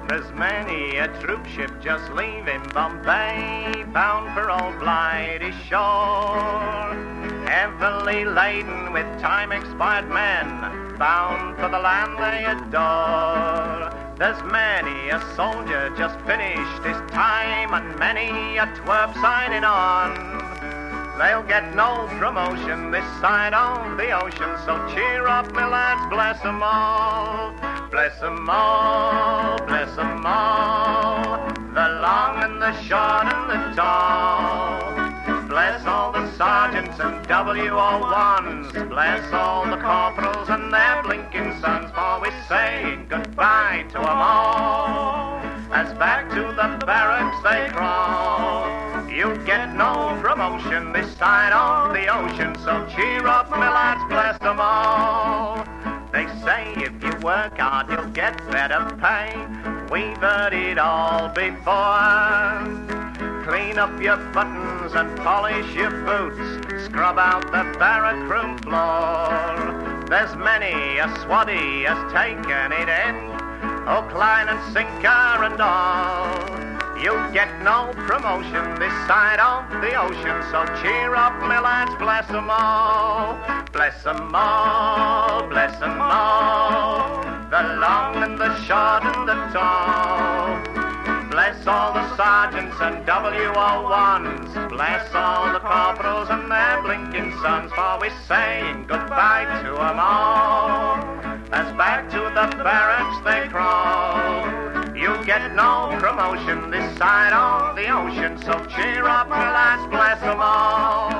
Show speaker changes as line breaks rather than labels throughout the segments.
There's many a troop ship just leaving Bombay, bound for old Blighty shore, heavily laden with time-expired men, bound for the land they adore. There's many a soldier just finished his time, and many a twerp signing on. They'll get no promotion this side of the ocean, so cheer up, my lads, bless 'em all. Bless 'em all, bless 'em all, the long and the short and the tall. Bless all the sergeants and WO1s, bless all the corporals and their blinking sons, for we're saying goodbye to 'em all. As back to the barracks they crawl, you get no promotion this side of the ocean, so cheer up, my lads, bless 'em all. They say if you work hard, you'll get better pay. We've heard it all before. Clean up your buttons and polish your boots, scrub out the barrack room floor. There's many a swaddy has taken it in, hook, line and sinker and all. You'll get no promotion this side of the ocean, so cheer up, my lads, bless 'em all. Bless 'em all, bless 'em all, the long and the short and the tall. Bless all the sergeants and WO1s, bless all the corporals and their blinking sons, for we're saying goodbye to 'em all. As back to the barracks they crawl, you'll get no promotion this side of the ocean, so cheer up, my lads, bless 'em all.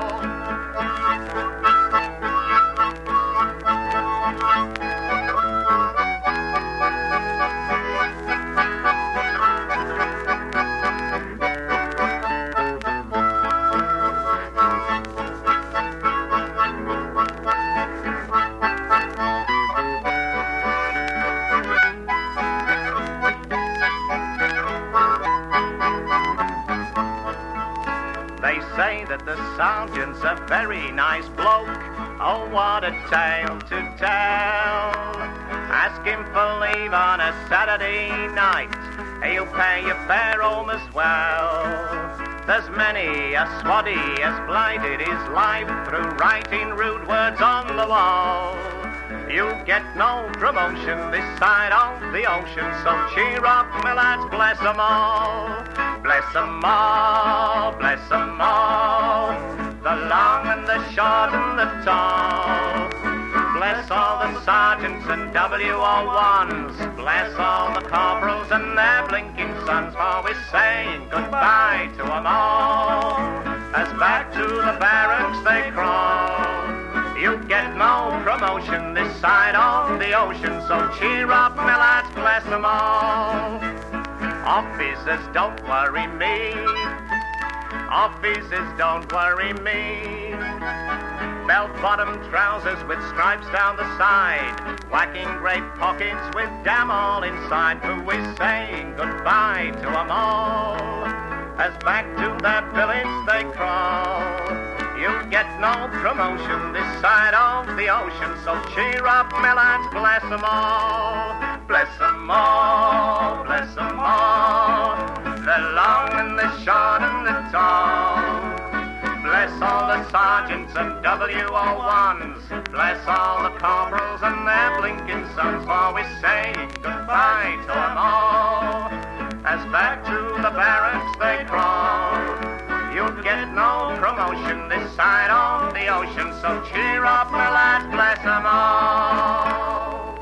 Say that the sergeant's a very nice bloke, oh what a tale to tell. Ask him for leave on a Saturday night, he'll pay your fare home as well. There's many a swaddy has blighted his life through writing rude words on the wall. You'll get no promotion this side of the ocean, so cheer up, my lads, bless 'em all. Bless 'em all, bless 'em all, the long and the short and the tall. Bless all the sergeants and WO1s, bless all the corporals and their blinking sons, for we're saying goodbye to 'em all. As back to the barracks they crawl, you get no promotion this side of the ocean, so cheer up, my lads, bless 'em all. Officers, don't worry me, officers, don't worry me. Bell-bottom trousers with stripes down the side, whacking great pockets with damn all inside, who is saying goodbye to 'em all. As back to their billets they crawl, you'll get no promotion this side of the ocean, so cheer up, my lads, bless 'em all. Bless 'em all, bless 'em all, the long and the short and the tall. Bless all the sergeants and WO1s, bless all the corporals and their blinking sons, for we're saying goodbye to 'em all. As back to the barracks they crawl, you'll get no promotion this side of the ocean, so cheer up, my lads, bless 'em all.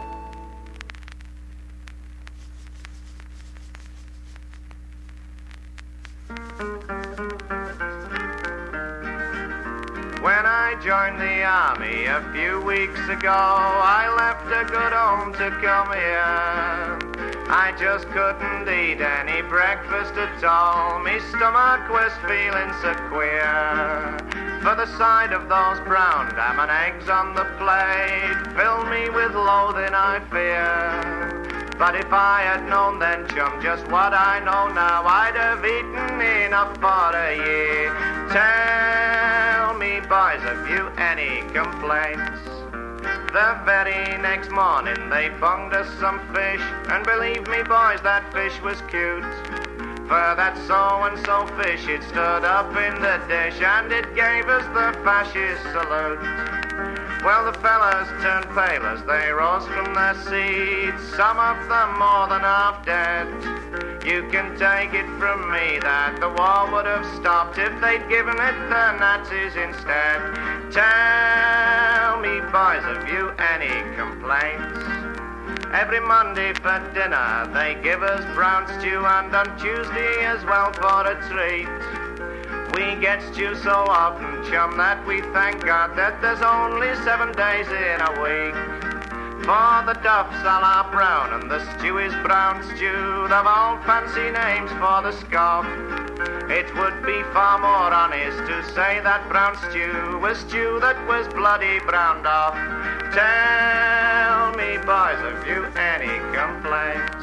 When I joined the army a few weeks ago, I left a good home to come here. I just couldn't eat any breakfast at all. Me stomach was feeling so queer. For the sight of those brown ham and eggs on the plate filled me with loathing, I fear. But if I had known then, chum, just what I know now, I'd have eaten enough for a year. Tell me, boys, have you any complaints? The very next morning they bunged us some fish, and believe me boys, that fish was cute. For that so-and-so fish, it stood up in the dish, and it gave us the fascist salute. Well, the fellas turned pale as they rose from their seats, some of them more than half dead. You can take it from me that the war would have stopped if they'd given it the Nazis instead. Tell me, boys, have you any complaints? Every Monday for dinner they give us brown stew, and on Tuesday as well for a treat. We get stew so often, chum, that we thank God that there's only 7 days in a week. For the duff's a la brown and the stew is brown stew, they've all fancy names for the scoff. It would be far more honest to say that brown stew was stew that was bloody browned off. Tell me, boys, have you any complaints?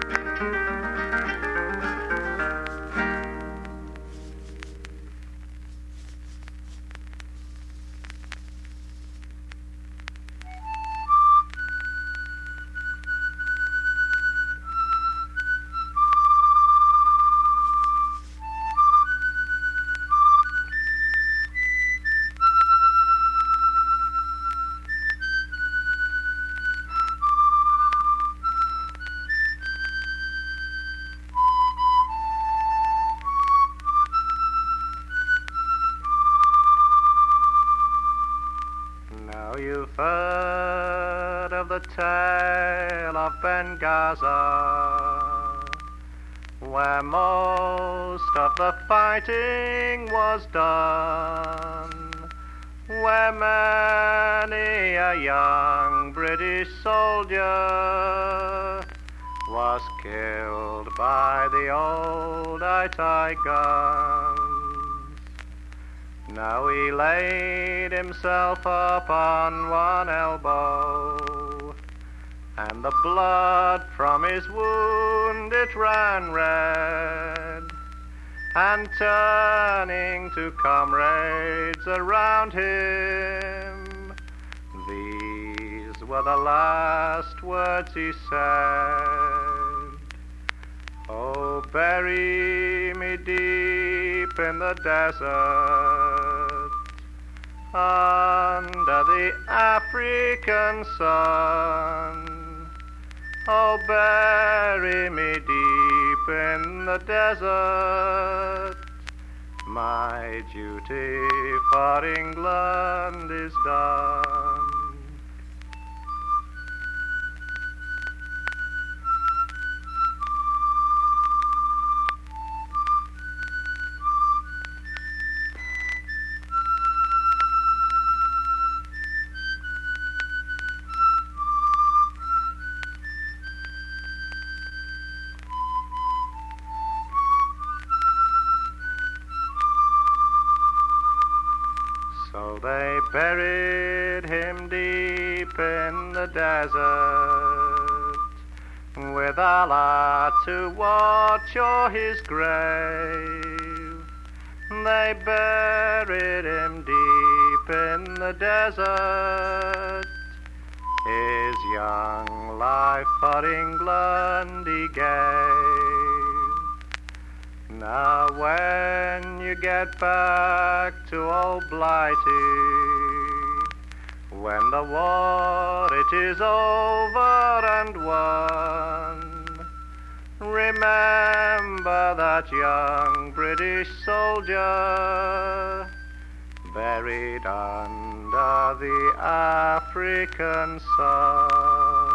You've heard of the tale of Benghazi, where most of the fighting was done, where many a young British soldier was killed by the old Itai guns. Now he laid himself upon one elbow, and the blood from his wound it ran red, and turning to comrades around him, these were the last words he said. Oh, bury me deep in the desert, under the African sun. Oh, bury me deep in the desert. My duty for England is done. So they buried him deep in the desert, with Allah to watch o'er his grave. They buried him deep in the desert. His young life for England he gave. Now when you get back to old Blighty, when the war it is over and won, remember that young British soldier buried under the African sun.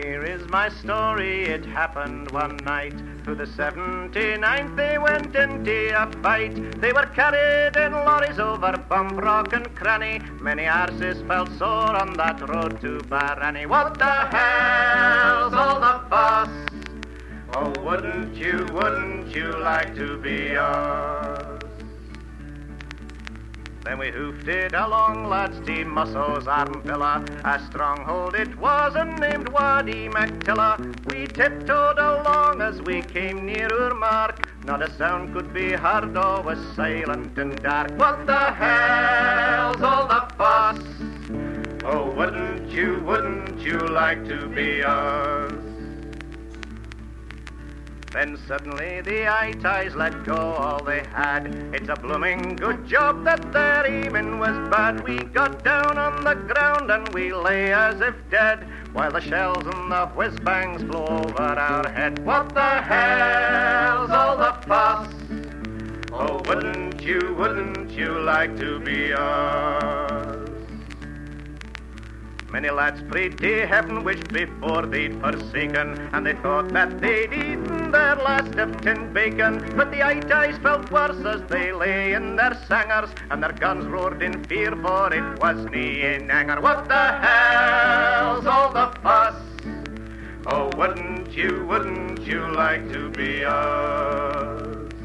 here is my story. It happened one night. To the 79th they went into a fight. They were carried in lorries over bump, rock and cranny. Many arses felt sore on that road to Barranny. What the hell's all the fuss? Oh, wouldn't you like to be us? Then we hoofed it along, lads, to Musso's Armvilla. A stronghold it was, and named Wadi Mactilla. We tiptoed along as we came near our mark. Not a sound could be heard, all was silent and dark. What the hell's all the fuss? Oh, wouldn't you like to be us? Then suddenly the eye-ties let go all they had. It's a blooming good job that their aiming was bad. We got down on the ground and we lay as if dead, while the shells and the whiz-bangs flew over our head. What the hell's all the fuss? Oh, wouldn't you like to be us? Many lads prayed to heaven, wished before they'd forsaken, and they thought that they'd eaten their last of tin bacon. But the eye-ties felt worse as they lay in their sangers, and their guns roared in fear, for it was nae in anger. What the hell's all the fuss? Oh, wouldn't you like to be us?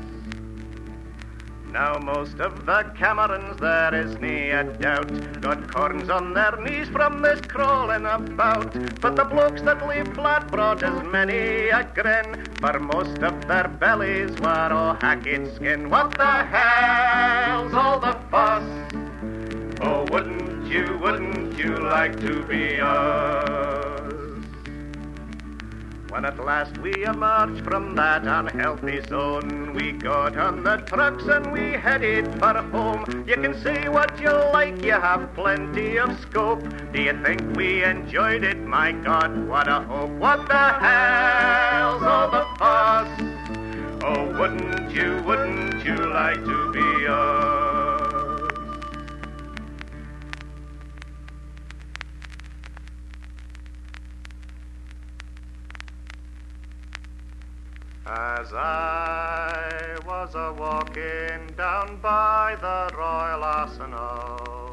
Now most of the Camerons, there is nae a doubt, got corns on their knees from this crawling about. But the blokes that lay flat brought as many a grin, for most of their bellies were o' hacked skin. What the hell's all the fuss? Oh, wouldn't you like to be us? When at last we emerged from that unhealthy zone, we got on the trucks and we headed for home. You can say what you like, you have plenty of scope. Do you think we enjoyed it? My God, what a hope. What the hell's all the fuss? Oh, wouldn't you like to be us? As I was a-walking down by the Royal Arsenal,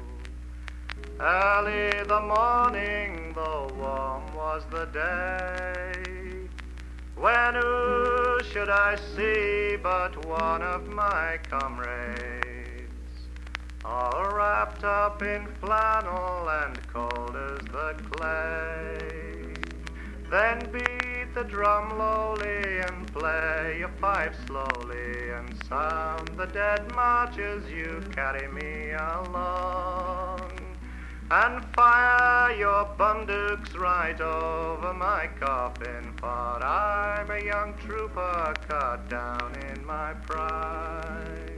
early the morning, though warm was the day, when who should I see but one of my comrades, all wrapped up in flannel and cold as the clay. Then beat the drum lowly and play your fife slowly, and sound the dead march as you carry me along, and fire your bundukes right over my coffin, for I'm a young trooper cut down in my pride.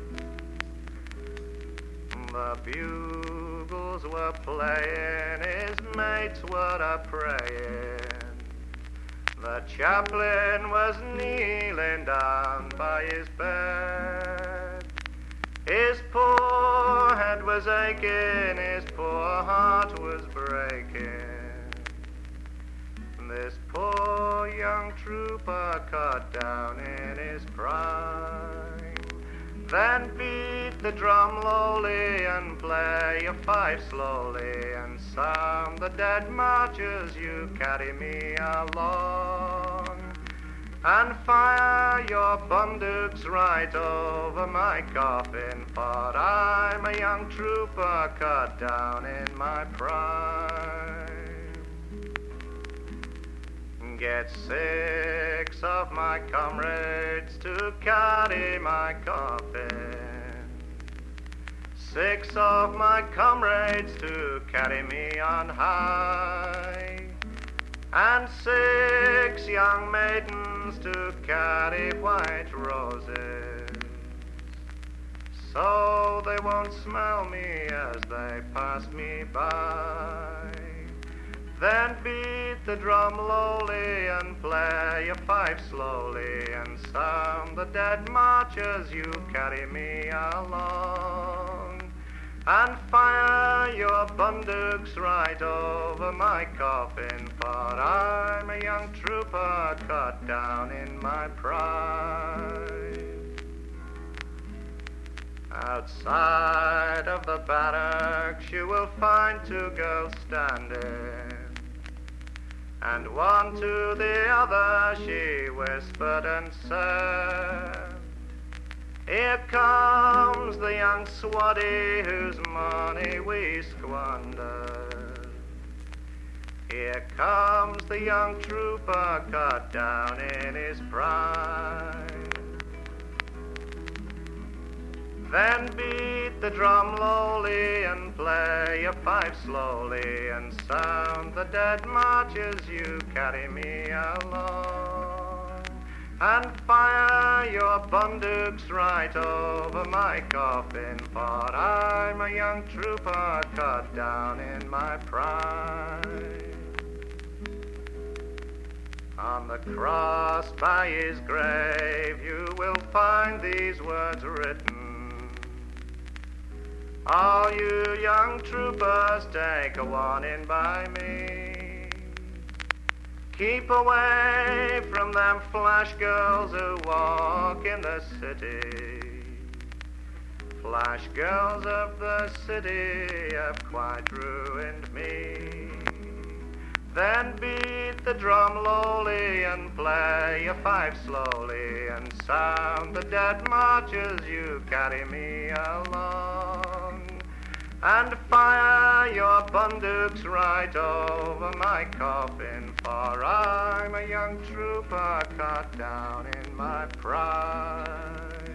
The bugles were playing, his mates were a-praying, the chaplain was kneeling down by his bed. His poor head was aching, his poor heart was breaking. This poor young trooper cut down in his prime. Then beat the drum lowly and play your fife slowly, and sound the dead march as you carry me along, and fire your bundukes right over my coffin, for I'm a young trooper cut down in my prime. Get 6 of my comrades to carry my coffin, 6 of my comrades to carry me on high, and 6 young maidens to carry white roses, so they won't smell me as they pass me by. Then beat the drum lowly and play your fife slowly, and sound the dead march as you carry me along, and fire your bundooks right over my coffin, for I'm a young trooper cut down in my pride. Outside of the barracks you will find two girls standing, and one to the other she whispered and said, "Here comes the young swaddy whose money we squandered. Here comes the young trooper cut down in his pride." Then beat the drum lowly and play a fife slowly, and sound the dead march as you carry me along, and fire your bundooks right over my coffin, for I'm a young trooper cut down in my pride. On the cross by his grave you will find these words written, "All you young troopers, take a warning by me. Keep away from them flash girls who walk in the city. Flash girls of the city have quite ruined me." Then beat the drum lowly and play a fife slowly, and sound the dead march as you carry me along, and fire your bundooks right over my coffin, for I'm a young trooper cut down in my pride.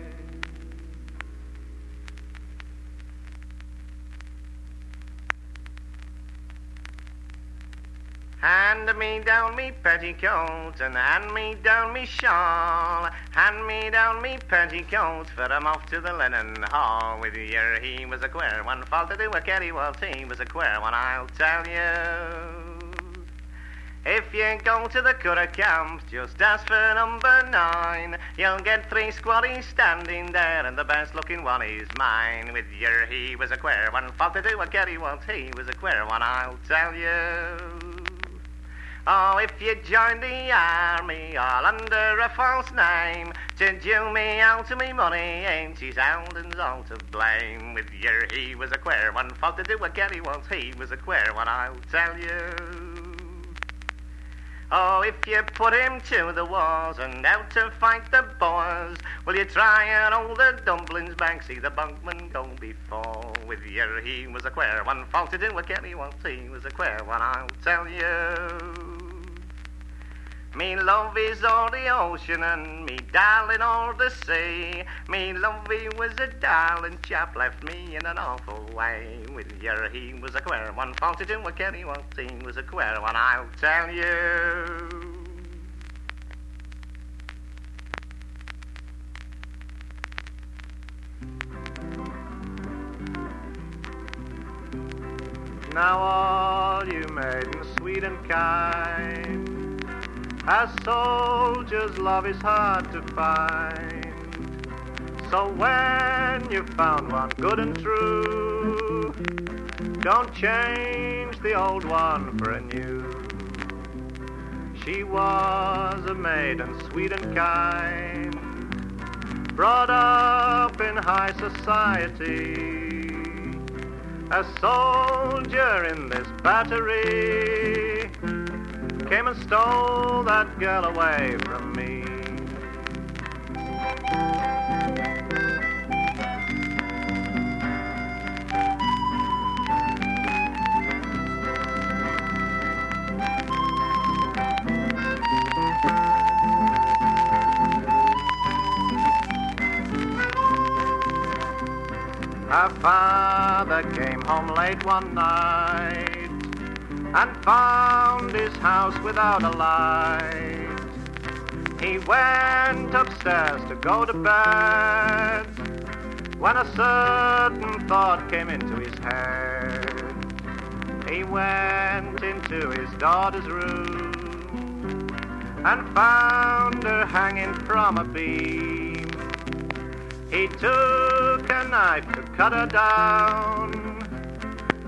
Hand me down me petticoat and hand me down me shawl. Hand me down me petticoat, for I'm off to the linen hall. With yer he was a queer one, fall to do a Kerry Waltz, he was a queer one, I'll tell you. If you go to the Curragh camp, just ask for number 9. You'll get 3 squaddies standing there, and the best looking one is mine. With yer he was a queer one, fall to do a Kerry Waltz, he was a queer one, I'll tell you. Oh, if you join the army all under a false name, to do me out of me money, ain't his Alden's all to blame. With yer he was a queer one, fall to do a Kerry Waltz, he was a queer one, I'll tell you. Oh, if you put him to the wars and out to fight the Boers, will you try and hold the dumplings back, see the bunkman go before? With yer he was a queer one, fall to do a Kerry Waltz, he was a queer one, I'll tell you. Me love is o'er the ocean and me darling o'er the sea. Me love he was a darling chap, left me in an awful way. With yer he was a queer one, fall to do a Kerry Waltz, he was a queer one, I'll tell you. Now all you maidens sweet and kind, as soldiers love is hard to find. So when you've found one good and true, don't change the old one for a new. She was a maiden sweet and kind, brought up in high society, a soldier in this battery came and stole that girl away from me. Her father came home late one night and found his house without a light. He went upstairs to go to bed when a certain thought came into his head. He went into his daughter's room and found her hanging from a beam. He took a knife to cut her down,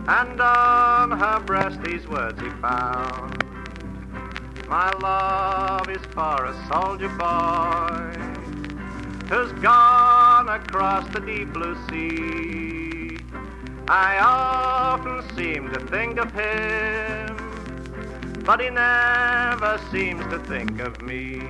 and on her breast these words he found. My love is for a soldier boy who's gone across the deep blue sea. I often seem to think of him, but he never seems to think of me.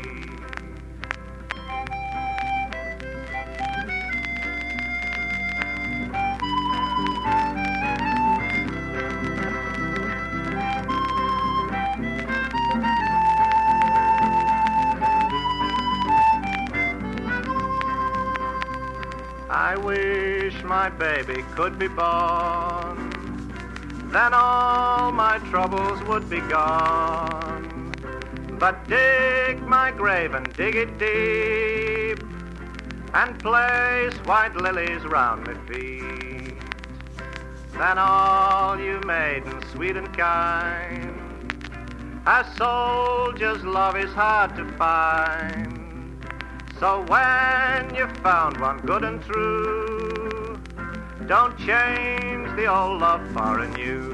I wish my baby could be born, then all my troubles would be gone. But dig my grave and dig it deep, and place white lilies round my feet. Then all you maidens sweet and kind, a soldier's love is hard to find. So when you've found one good and true, don't change the old love for a new.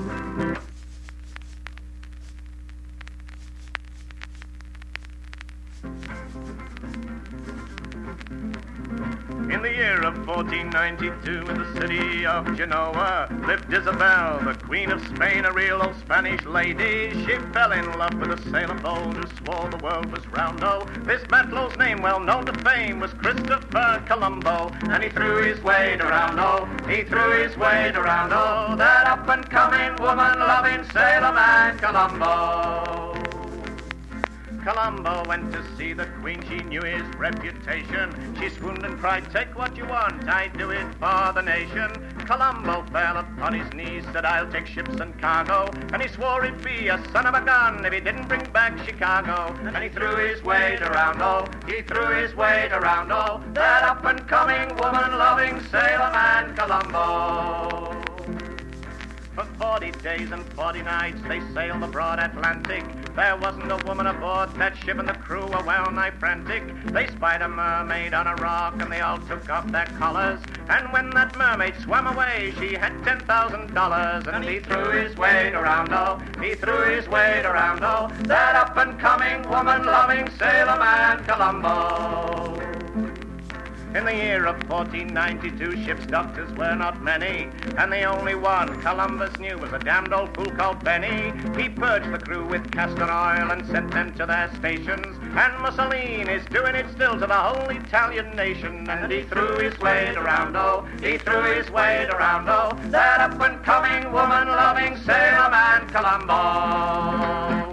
In the year of 1492, in the city of Genoa, lived Isabel, the Queen of Spain, a real old Spanish lady. She fell in love with a sailor bold who swore the world was round. Oh, this battle's name, well known to fame, was Christopher Colombo, and he threw his weight around. Oh, he threw his weight around. Oh, that up-and-coming woman-loving sailor man Colombo. Colombo went to see the Queen, she knew his reputation. She swooned and cried, take what you want, I do it for the nation. Colombo fell upon his knees, said, I'll take ships and cargo, and he swore he'd be a son of a gun if he didn't bring back Chicago. And he threw his weight around, oh, he threw his weight around, oh, that up-and-coming woman-loving sailor man Colombo. For 40 days and 40 nights they sailed the broad Atlantic. There wasn't a woman aboard that ship, and the crew were well nigh frantic. They spied a mermaid on a rock, and they all took off their collars. And when that mermaid swam away, she had $10,000. And he threw his weight around, oh, he threw his weight around, oh, that up-and-coming woman-loving sailor man Colombo. In the year of 1492, ship's doctors were not many, and the only one Columbus knew was a damned old fool called Benny. He purged the crew with castor oil and sent them to their stations, and Mussolini is doing it still to the whole Italian nation. And he threw his weight around, oh, he threw his weight around, oh, that up-and-coming woman-loving sailor man Colombo.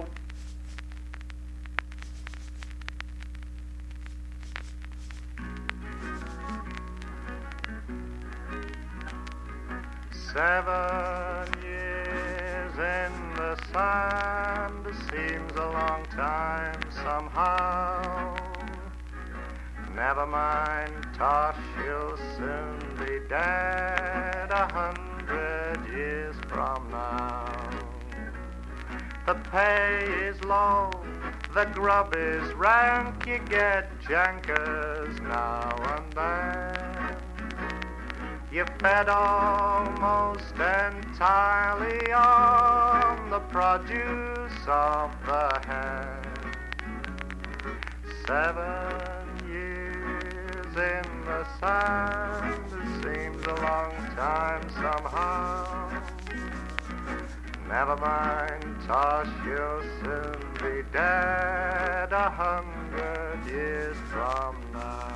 Seven years in the sand seems a long time somehow. Never mind, Tosh, you'll soon be dead 100 years from now. The pay is low, the grub is rank, you get jankers now and then. You're fed almost entirely on the produce of the hand. 7 years in the sand seems a long time somehow. Never mind, Tosh, you'll soon be dead 100 years from now.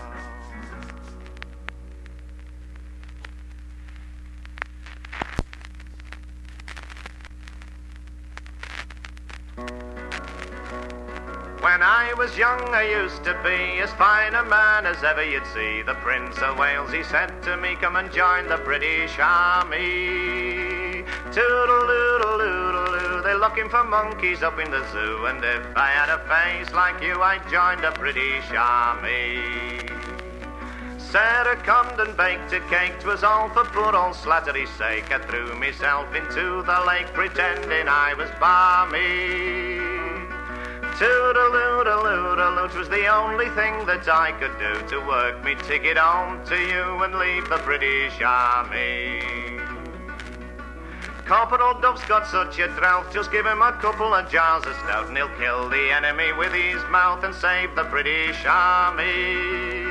When I was young, I used to be as fine a man as ever you'd see. The Prince of Wales, he said to me, come and join the British Army. Toodle-doodle-doodle-doo, they're looking for monkeys up in the zoo. And if I had a face like you, I'd join the British Army. Sarah conned and baked a cake, 'twas all for poor old Slattery's sake. I threw myself into the lake, pretending I was balmy. Toodle-doodle-doodle-doo, 'twas the only thing that I could do to work me ticket home to you and leave the British Army. Corporal Duff's got such a drought, just give him a couple of jars of stout and he'll kill the enemy with his mouth and save the British Army.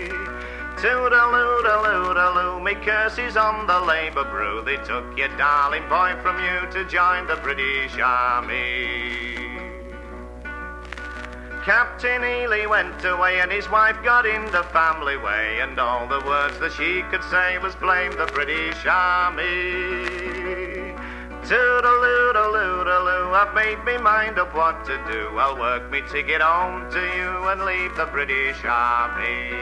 Toodaloo, me curses on the Labour brew. They took your darling boy from you to join the British Army. Captain Ely went away and his wife got in the family way, and all the words that she could say was blame the British Army. Toodaloo, I've made me mind up what to do. I'll work me to get home to you and leave the British Army.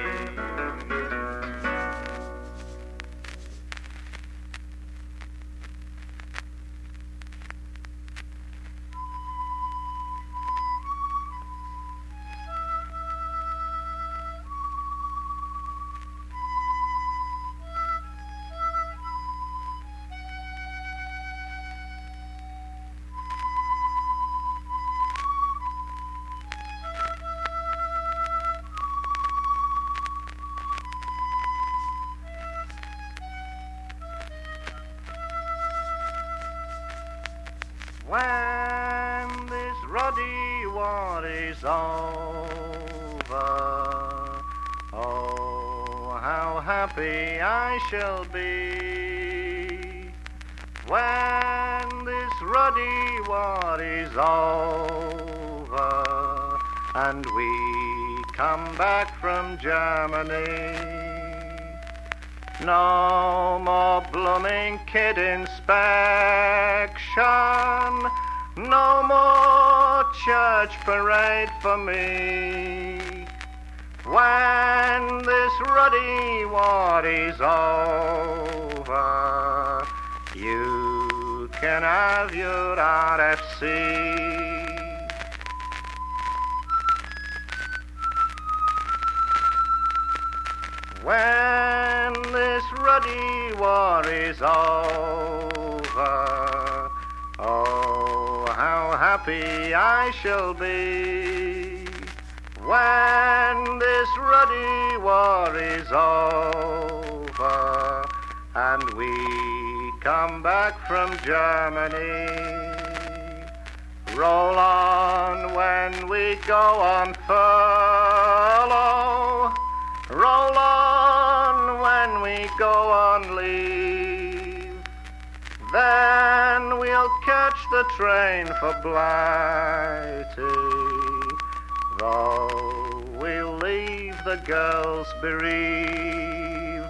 When this ruddy war is over, oh, how happy I shall be. When this ruddy war is over and we come back from Germany, no more blooming kid inspection, no more church parade for me. When this ruddy war is over, you can have your RFC. When this ruddy war is over, oh, how happy I shall be. When this ruddy war is over and we come back from Germany, roll on when we go on furlough, roll on when we go on leave. Then we'll catch the train for Blighty, though we'll leave the girls bereaved.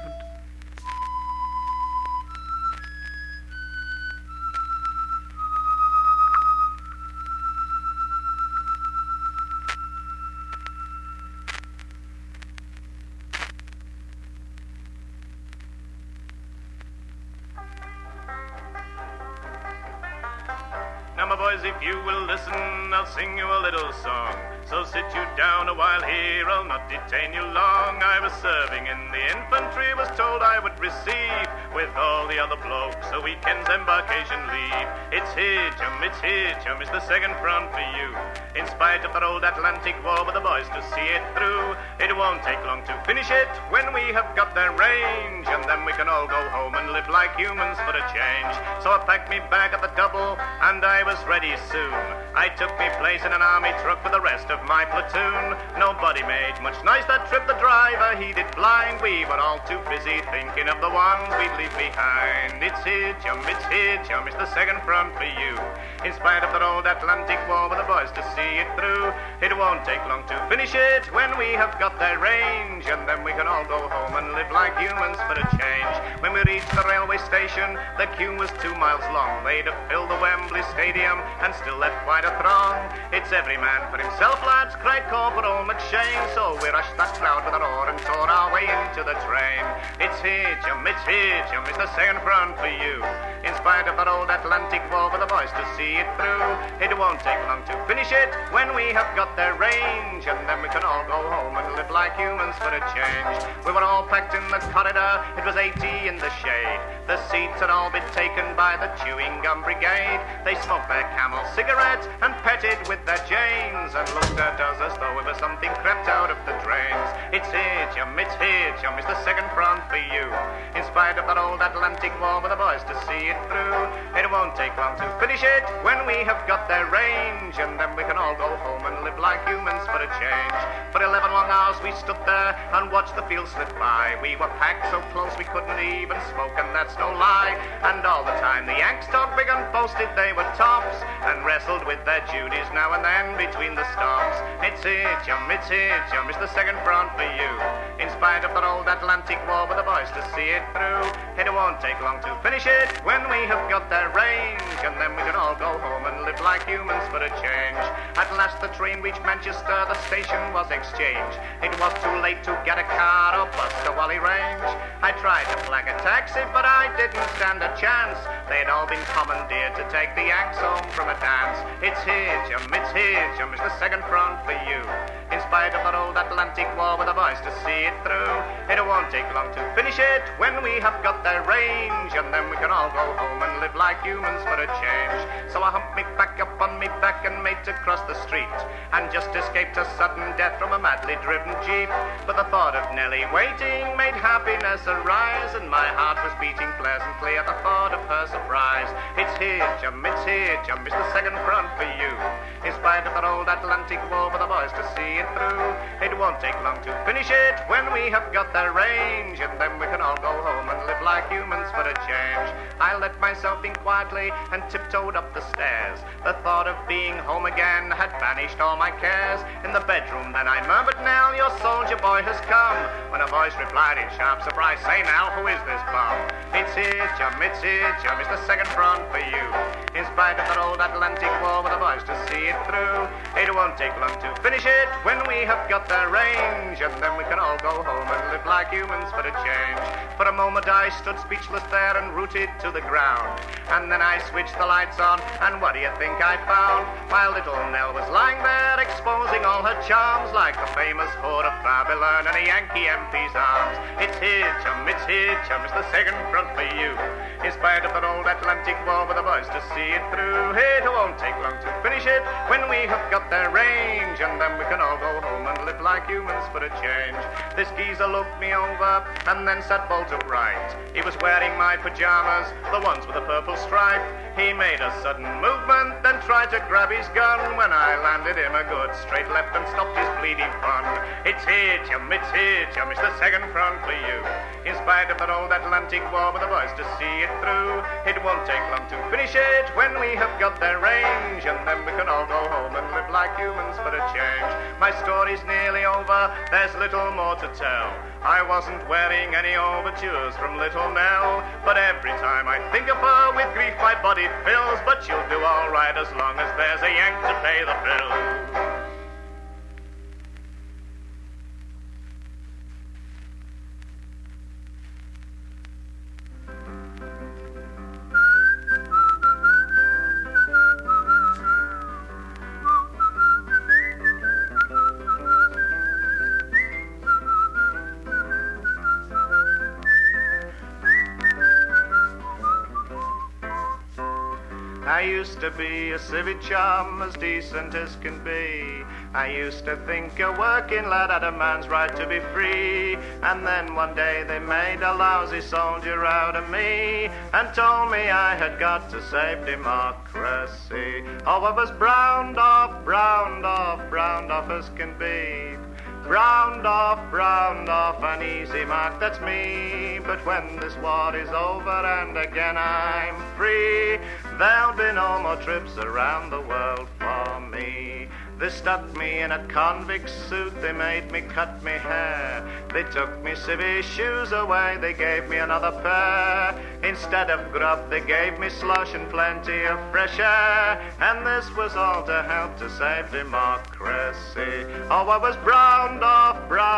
Now, my boys, if you will listen, I'll sing you a little song. So sit you down a while here, I'll not detain you long. I was serving in the infantry, was told I would receive with all the other blokes a weekend's embarkation leave. It's here, chum, it's the second front for you. In spite of that old Atlantic war with the boys to see it through, it won't take long to finish it when we have got their range, and then we can all go home and live like humans for a change. So I packed me bag at the double, and I was ready soon. I took me place in an army truck with the rest of my platoon. Nobody made much noise that trip, the driver heeded blind. We were all too busy thinking of the ones we'd leave behind. It's here, chum, it's the second front for you. In spite of that old Atlantic war with the boys to see it through, it won't take long to finish it when we have got their range, and then we can all go home and live like humans for a change. When we reached the railway station, the queue was 2 miles long. They'd have filled the Wembley Stadium and still left quite a throng. It's every man for himself, lads, cried Corporal McShane. So we rushed that crowd with a roar and tore our way into the train. It's here, chum, it's the second front for you. In spite of that old Atlantic war with the boys to see it through, it won't take long to finish it when we have got their range, and then we can all go home and live like humans for a change. We were all packed in the corridor, it was 80 in the shade. The seats had all been taken by the chewing gum brigade. They smoked their Camel cigarettes and petted with their Janes, and looked at us as though it was something crept out of the drains. It's here,
Chum, it's here, chum, it's the second front for you. In spite of that old Atlantic war with the boys to see it through, it won't take long to finish it when we have got their range, and then we can all go home and live like humans for a change. For 11 long hours we stood there and watched the field slip by. We were packed so close we couldn't even smoke, and that's no lie. And all the time the Yanks talked big and boasted they were tops, and wrestled with their duties now and then between the stops. It's here, chum, it's the second front for you. In spite of that old Atlantic war with the boys to see it through, it won't take long to finish it when we have got their range, and then we can all go home and live like humans for a change. At last the train reached Manchester, the station was exchanged. It was too late to get a car or bus to Wally Range. I tried to flag a taxi, but I didn't stand a chance. They'd all been commandeered to take the Yanks home from a dance. It's here, chum, it's the second front for you. In spite of that old Atlantic war with the boys to see it through, it won't take long to finish it when we have got their range, and then we can all go home and live like humans for a change. So I humped me back up on me back and made to cross the street, and just escaped a sudden death from a madly driven jeep. But the thought of Nellie waiting made happiness arise, and my heart was beating pleasantly at the thought of her surprise. It's here, chum, it's the second front for you. In spite of that old Atlantic war with the boys to see it through, it won't take long to finish it when we have got their range, and then we can all go home and live like humans for a change. I let myself in quietly and tiptoed up the stairs. The thought of being home again had banished all my cares. In the bedroom then I murmured, "Nell, your soldier boy has come," when a voice replied in sharp surprise, "Say now, who is this bum?" It's here, chum, it's the second front for you. In spite of that old Atlantic war with the boys to see it through, it won't take long to finish it when we have got their range, and then we can all go home and live like humans for a change. For a moment I stood speechless there and rooted to the ground, and then I switched the lights on, and what do you think I found? While little Nell was lying there exposing all her charms, like the famous whore of Babylon in a Yankee MP's arms. It's here, chum, it's the second front for you. In spite of that old Atlantic war with the boys to see it through, it won't take long to finish it when we have got their range, and then we can all go home and live like humans for a change. This geezer looked me over and then sat bolt upright. He was wearing my pajamas, the ones with a purple stripe. He made a sudden movement, then tried to grab his gun, when I landed him a good straight left and stopped his bleeding fun. It's here, chum, it's the second front for you. In spite of that old Atlantic war with the boys to see it through, it won't take long to finish it when we have got their range, and then we can all go home and live like humans for a change. My story's nearly over, there's little more to tell. I wasn't wearing any overtures from little Nell, but every time I think of her with grief my body fills. But she'll do all right as long as there's a Yank to pay the bill. I used to be a civic chum, as decent as can be. I used to think a working lad had a man's right to be free. And then one day they made a lousy soldier out of me, and told me I had got to save democracy. Oh, I was browned off as can be. Browned off, an easy mark, that's me. But when this war is over and again I'm free, there'll be no more trips around the world for me. They stuck me in a convict suit, they made me cut me hair. They took me civvy shoes away, they gave me another pair. Instead of grub, they gave me slush and plenty of fresh air. And this was all to help to save democracy. Oh, I was browned off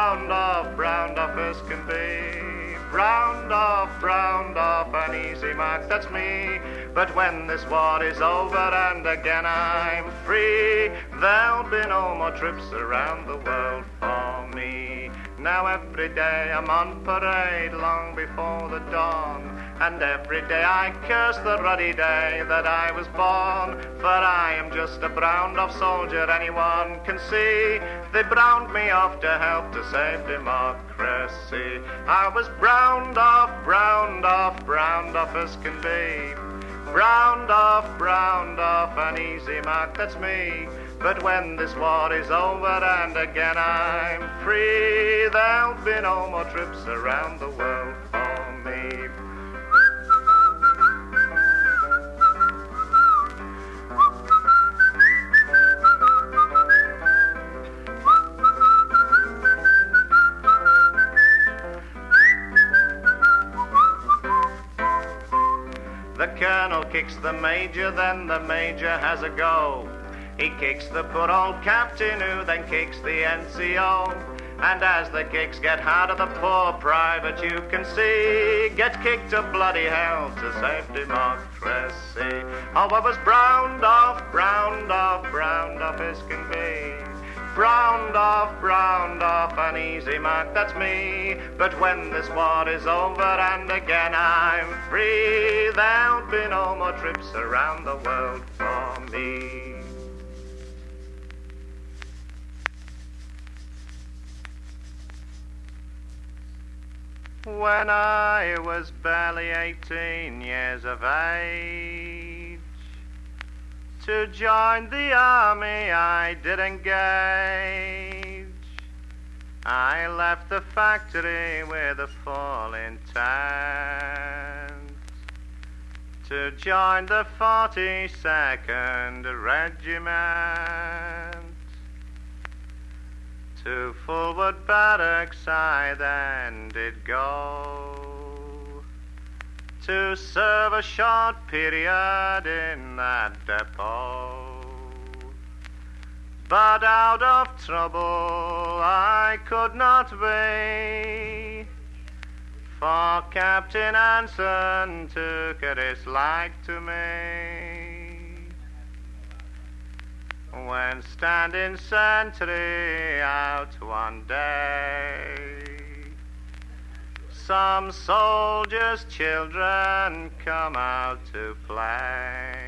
as can be. Browned off, an easy mark, that's me. But when this war is over and again I'm free, there'll be no more trips around the world for me. Now every day I'm on parade long before the dawn, And every day I curse the ruddy day that I was born, for I am just a browned off soldier anyone can see. They browned me off to help to save democracy. I was browned off, browned off, browned off as can be. Browned off, an easy mark, that's me. But when this war is over and again I'm free, there'll be no more trips around the world for me. The colonel kicks the major, then the major has a go. He kicks the poor old captain who then kicks the NCO. And as the kicks get harder, the poor private, you can see, get kicked to bloody hell to save democracy. Oh, I was browned off, browned off, browned off as can be. Browned off, an easy mark, that's me. But when this war is over and again I'm free, there'll be no more trips around the world for me. When I was barely 18 years of age, to join the army I did engage. I left the factory with a full intent to join the 42nd Regiment. To Fulwood Barracks I then did go, to serve a short period in that depot. But out of trouble I could not be, for Captain Anson took a dislike to me. When standing sentry out one day, some soldiers' children come out to play.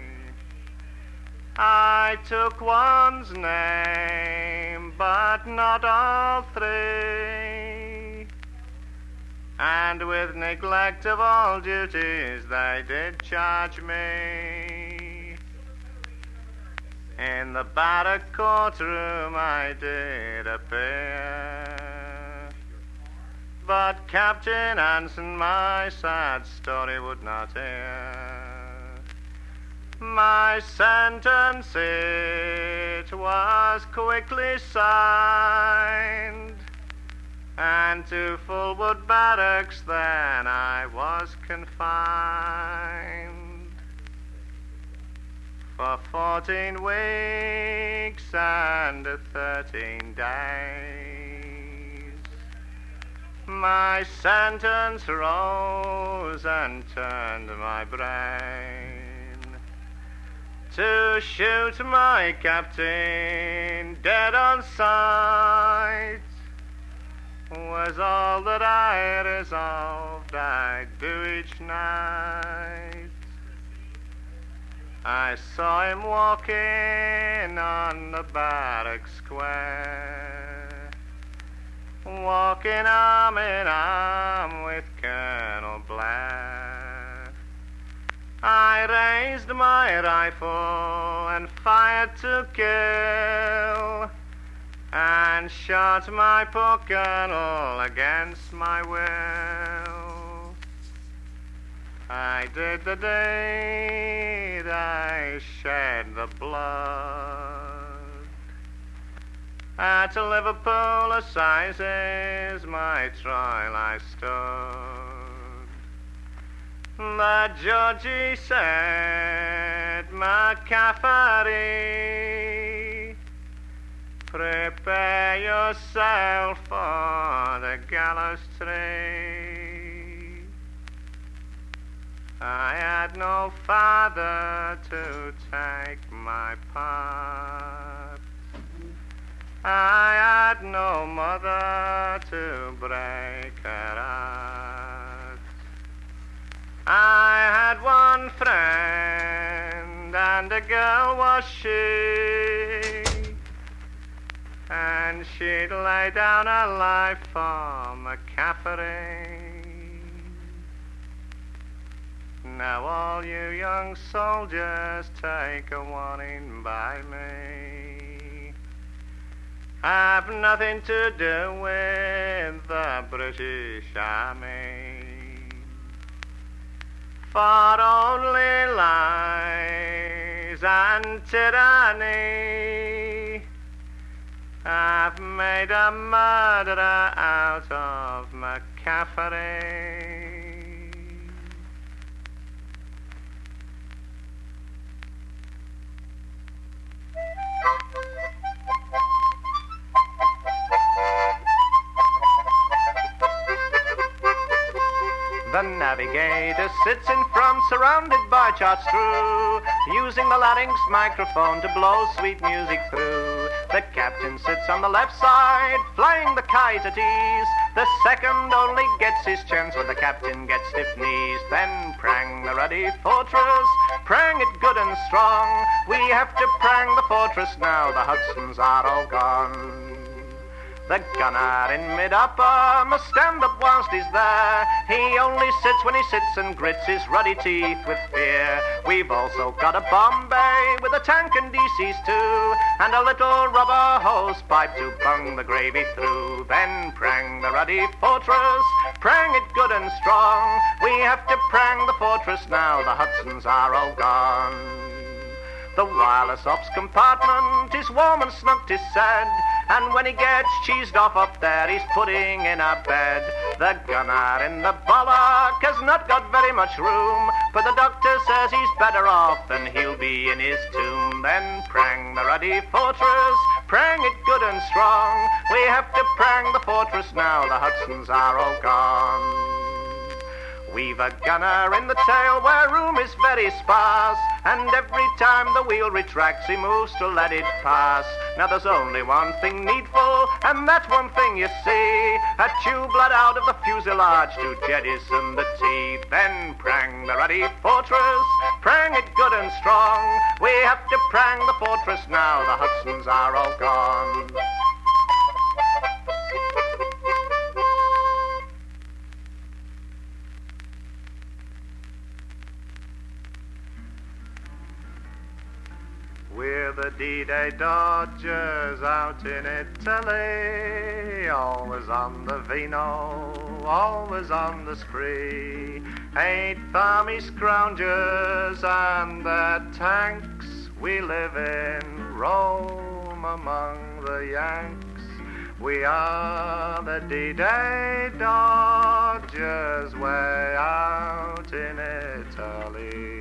I took one's name, but not all three, and with neglect of all duties they did charge me. In the barrack courtroom I did appear, but Captain Anson my sad story would not hear. My sentence it was quickly signed, and to Fulwood Barracks then I was confined. For 14 weeks and 13 days, my sentence rose and turned my brain. To shoot my captain dead on sight was all that I resolved I'd do each night. I saw him walking on the barrack square, walking arm in arm with Colonel Blair. I raised my rifle and fired to kill, and shot my poor colonel against my will. I did the deed, I shed the blood. At Liverpool Assizes my trial I stood. The judge he said, McCafferty, prepare yourself for the gallows tree. I had no father to take my part. I had no mother to break her heart. I had one friend, and a girl was she, and she'd lay down her life for McCaffrey. Now all you young soldiers, take a warning by me. I've nothing to do with the British Army, for only lies and tyranny I've made a murderer out of McCaffrey. The navigator sits in front, surrounded by charts through, using the larynx microphone to blow sweet music through. The captain sits on the left side, flying the kite at ease. The second only gets his chance when the captain gets stiff knees. Then prang the ruddy fortress, prang it good and strong. We have to prang the fortress now, the Hudsons are all gone. The gunner in mid-upper must stand up whilst he's there. He only sits when he sits and grits his ruddy teeth with fear. We've also got a Bombay with a tank and DCs too, and a little rubber hose pipe to bung the gravy through. Then prang the ruddy fortress, prang it good and strong. We have to prang the fortress now, the Hudsons are all gone. The wireless ops compartment is warm and snug, 'tis said, and when he gets cheesed off up there, he's putting in a bed. The gunner in the bollock has not got very much room, but the doctor says he's better off and he'll be in his tomb. Then prang the ruddy fortress, prang it good and strong. We have to prang the fortress now, the Hudsons are all gone. We've a gunner in the tail where room is very sparse, and every time the wheel retracts he moves to let it pass. Now there's only one thing needful, and that one thing you see, a tube let out of the fuselage to jettison the teeth. Then prang the ruddy fortress, prang it good and strong. We have to prang the fortress now, the Hudsons are all gone. We're the D-Day Dodgers out in Italy, always on the vino, always on the spree. 8th Army scroungers and their tanks, we live in Rome among the Yanks. We are the D-Day Dodgers way out in Italy.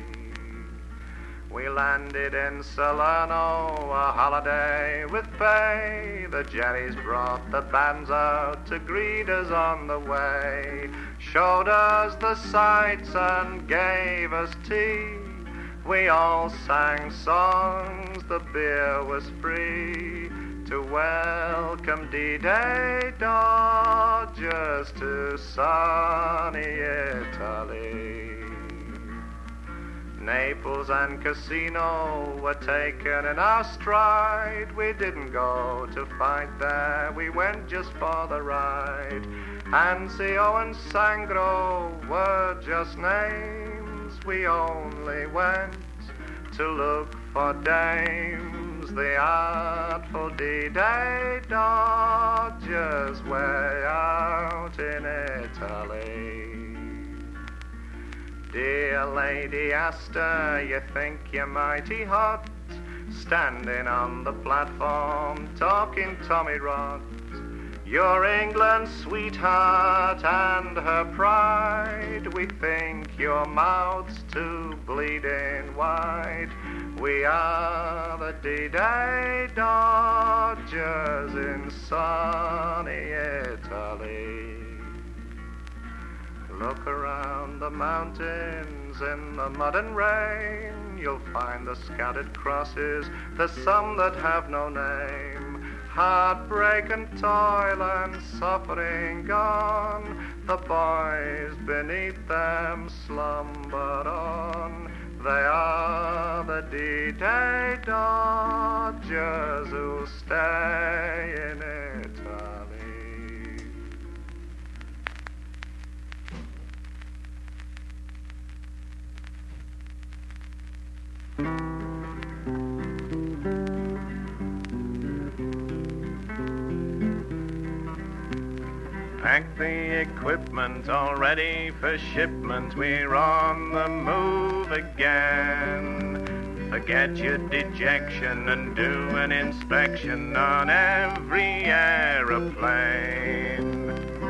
We landed in Salerno, a holiday with pay. The Jennies brought the bands out to greet us on the way, showed us the sights and gave us tea. We all sang songs, the beer was free, to welcome D-Day Dodgers to sunny Italy. Naples and Casino were taken in our stride. We didn't go to fight there, we went just for the ride. Anzio and Sangro were just names, we only went to look for dames. The artful D-Day Dodgers way out in Italy. Dear Lady Astor, you think you're mighty hot, standing on the platform talking Tommy Rot. You're England's sweetheart and her pride. We think your mouth's too bleeding wide. We are the D-Day Dodgers in sunny Italy. Look around the mountains in the mud and rain. You'll find the scattered crosses, there's some that have no name. heartbreak and toil and suffering gone, the boys beneath them slumber on. They are the D-Day Dodgers who stay in Italy. Pack the equipment all ready for shipment. We're on the move again. Forget your dejection and do an inspection on every aeroplane.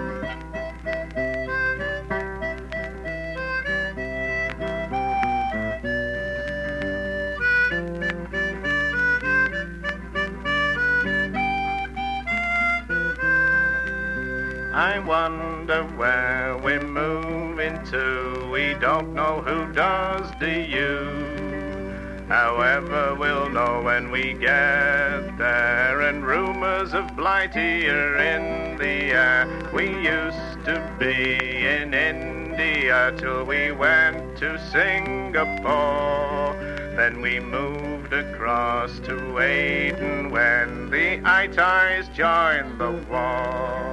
I wonder where we're moving to. We don't know who does, do you? However, we'll know when we get there. And rumors of Blighty are in the air. We used to be in India till we went to Singapore. Then we moved across to Aden when the Itais joined the war.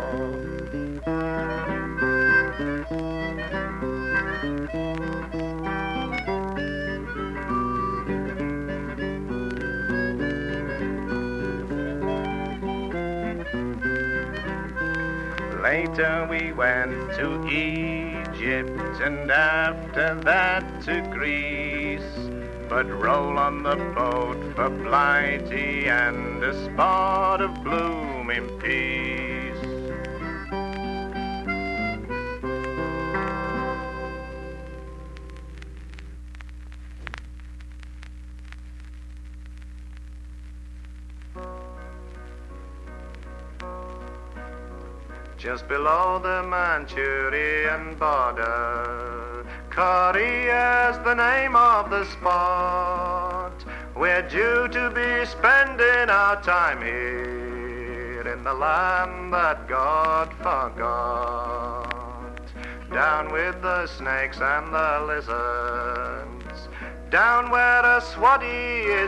Later we went to Egypt and after that to Greece. But roll on the boat for Blighty and a spot of blooming peace. Just below the Manchurian border, Korea's the name of the spot. We're due to be spending our time here in the land that God forgot. Down with the snakes and the lizards, down where a swaddy is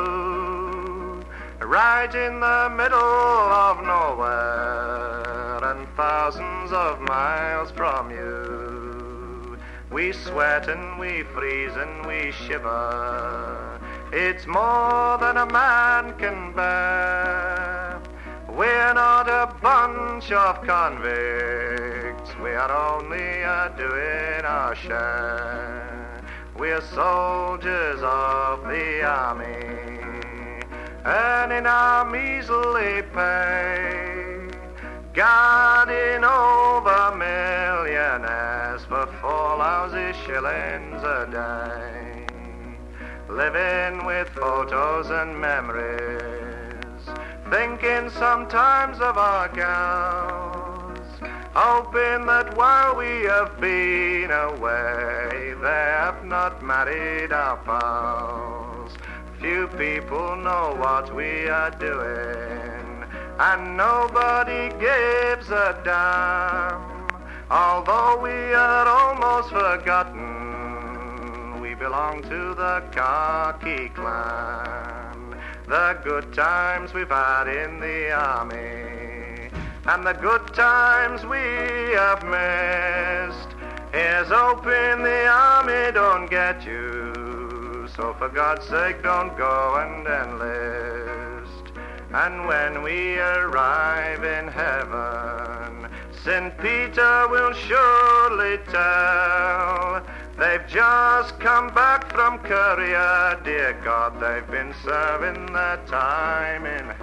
blue, right in the middle of nowhere and thousands of miles from you. We sweat and we freeze and we shiver. It's more than a man can bear. We're not a bunch of convicts. We are only doing our share. We're soldiers of the army, earning our measly pay, guarding over millionaires for 4 lousy shillings a day, living with photos and memories, thinking sometimes of our gals, hoping that while we have been away, they have not married our pals. Few people know what we are doing, and nobody gives a damn. Although we are almost forgotten, we belong to the khaki clan. The good times we've had in the army, and the good times we have missed. Here's hoping the army don't get you. So for God's sake, don't go and enlist. And when we arrive in heaven, St. Peter will surely tell, they've just come back from Korea. Dear God, they've been serving their time in